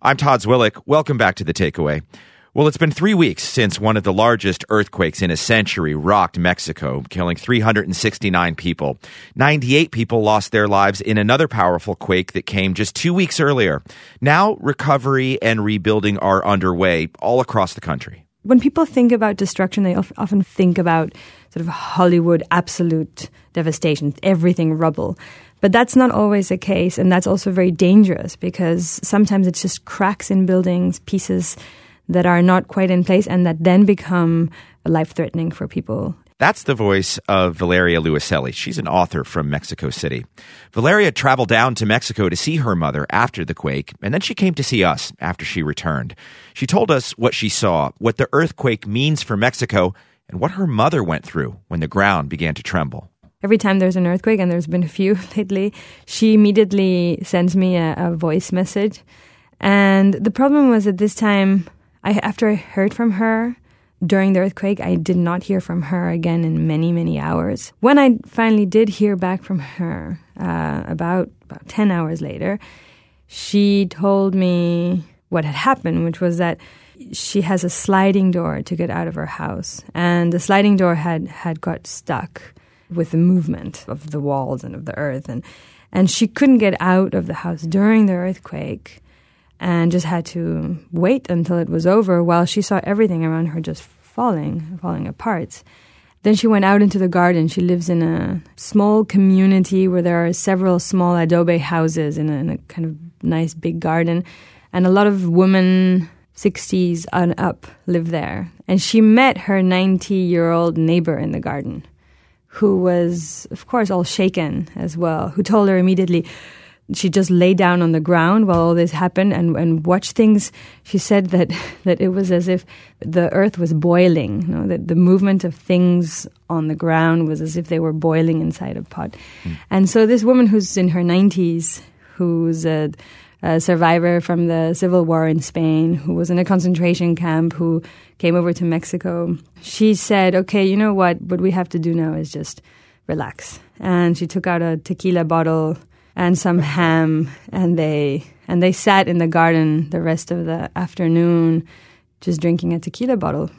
I'm Todd Zwillich. Welcome back to The Takeaway. Well, it's been 3 weeks since one of the largest earthquakes in a century rocked Mexico, killing 369 people. 98 people lost their lives in another powerful quake that came just 2 weeks earlier. Now, recovery and rebuilding are underway all across the country. When people think about destruction, they often think about sort of Hollywood absolute devastation, everything rubble. But that's not always the case, and that's also very dangerous because sometimes it's just cracks in buildings, pieces that are not quite in place and that then become life-threatening for people. That's the voice of Valeria Luiselli. She's an author from Mexico City. Valeria traveled down to Mexico to see her mother after the quake, and then she came to see us after she returned. She told us what she saw, what the earthquake means for Mexico, and what her mother went through when the ground began to tremble. Every time there's an earthquake, and there's been a few lately, she immediately sends me a voice message. And the problem was at this time, after I heard from her during the earthquake, I did not hear from her again in many, many hours. When I finally did hear back from her, about 10 hours later, she told me what had happened, which was that she has a sliding door to get out of her house. And the sliding door had got stuck with the movement of the walls and of the earth. And she couldn't get out of the house during the earthquake and just had to wait until it was over while she saw everything around her just falling apart. Then she went out into the garden. She lives in a small community where there are several small adobe houses in a kind of nice big garden. And a lot of women 60s and up live there. And she met her 90-year-old neighbor in the garden, who was, of course, all shaken as well, who told her immediately she just lay down on the ground while all this happened and watched things. She said that it was as if the earth was boiling, that the movement of things on the ground was as if they were boiling inside a pot. And so this woman who's in her 90s, who's a survivor from the Civil War in Spain, who was in a concentration camp, who came over to Mexico, she said, okay, you know what we have to do now is just relax. And she took out a tequila bottle and some ham, and they sat in the garden the rest of the afternoon just drinking a tequila bottle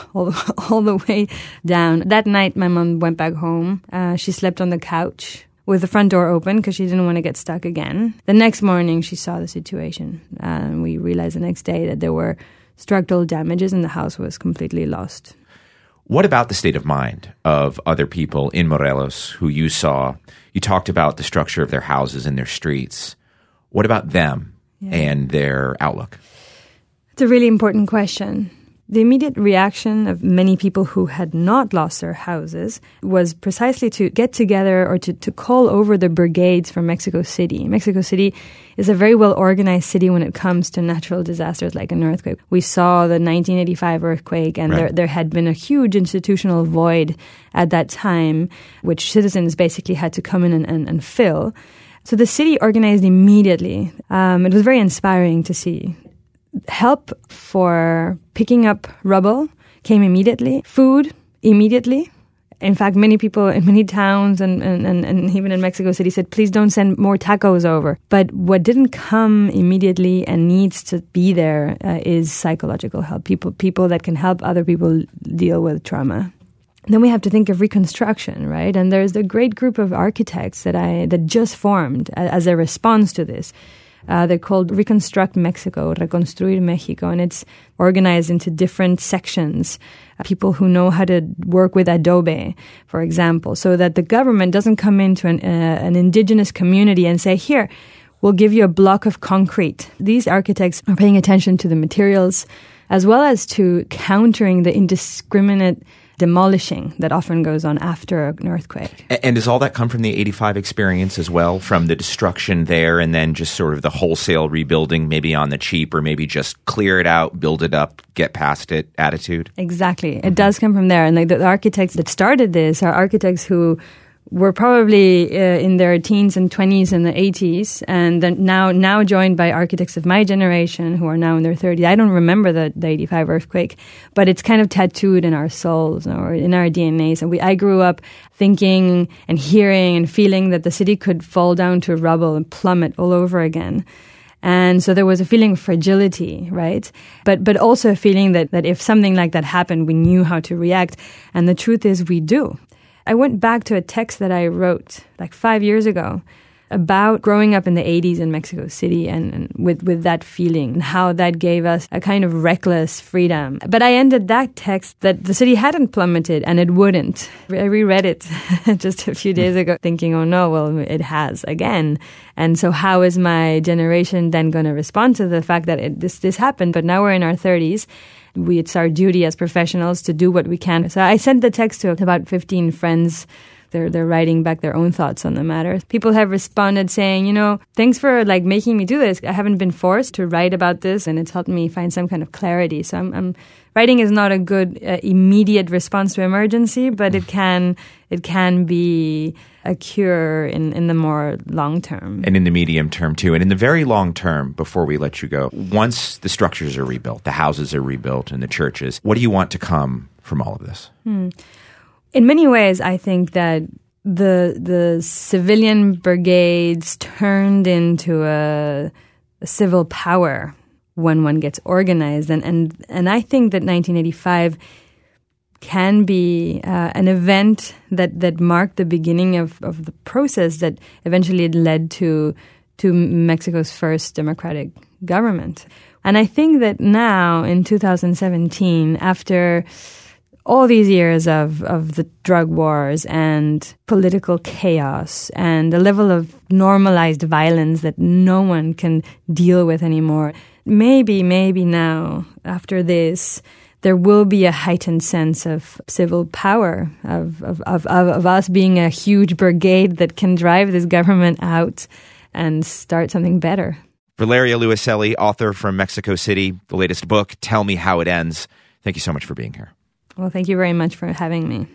all the way down. That night, my mom went back home. She slept on the couch with the front door open because she didn't want to get stuck again. The next morning, she saw the situation. And we realized the next day that there were structural damages and the house was completely lost. What about the state of mind of other people in Morelos who you saw? You talked about the structure of their houses and their streets. What about them and their outlook? It's a really important question. The immediate reaction of many people who had not lost their houses was precisely to get together or to call over the brigades from Mexico City. Mexico City is a very well-organized city when it comes to natural disasters like an earthquake. We saw the 1985 earthquake, and there had been a huge institutional void at that time, which citizens basically had to come in and fill. So the city organized immediately. It was very inspiring to see. Help for picking up rubble came immediately. Food, immediately. In fact, many people in many towns and even in Mexico City said, please don't send more tacos over. But what didn't come immediately and needs to be there is psychological help. People that can help other people deal with trauma. Then we have to think of reconstruction, right? And there's a great group of architects that just formed as a response to this. They're called Reconstruct Mexico, Reconstruir Mexico, and it's organized into different sections. People who know how to work with adobe, for example, so that the government doesn't come into an indigenous community and say, here, we'll give you a block of concrete. These architects are paying attention to the materials as well as to countering the indiscriminate demolishing that often goes on after an earthquake. And does all that come from the 85 experience as well, from the destruction there and then just sort of the wholesale rebuilding, maybe on the cheap or maybe just clear it out, build it up, get past it attitude? Exactly. It does come from there. And the architects that started this are architects who were probably in their teens and 20s and the 80s, and then now joined by architects of my generation who are now in their 30s. I don't remember the 85 earthquake, but it's kind of tattooed in our souls or in our DNA. So I grew up thinking and hearing and feeling that the city could fall down to rubble and plummet all over again. And so there was a feeling of fragility, right? But also a feeling that if something like that happened, we knew how to react. And the truth is we do. I went back to a text that I wrote like 5 years ago about growing up in the 80s in Mexico City and with that feeling and how that gave us a kind of reckless freedom. But I ended that text that the city hadn't plummeted and it wouldn't. I reread it just a few days ago thinking, oh no, well, it has again. And so how is my generation then going to respond to the fact that this happened? But now we're in our 30s. It's our duty as professionals to do what we can. So I sent the text to about 15 friends. They're writing back their own thoughts on the matter. People have responded saying, thanks for making me do this. I haven't been forced to write about this, and it's helped me find some kind of clarity. So writing is not a good immediate response to emergency, but it can be a cure in the more long term. And in the medium term too. And in the very long term, before we let you go, once the structures are rebuilt, the houses are rebuilt and the churches, what do you want to come from all of this? In many ways, I think that the civilian brigades turned into a civil power when one gets organized. And I think that 1985 can be an event that marked the beginning of the process that eventually led to Mexico's first democratic government. And I think that now, in 2017, after all these years of the drug wars and political chaos and the level of normalized violence that no one can deal with anymore, maybe now, after this, there will be a heightened sense of civil power, of us being a huge brigade that can drive this government out and start something better. Valeria Luiselli, author from Mexico City, the latest book, Tell Me How It Ends. Thank you so much for being here. Well, thank you very much for having me.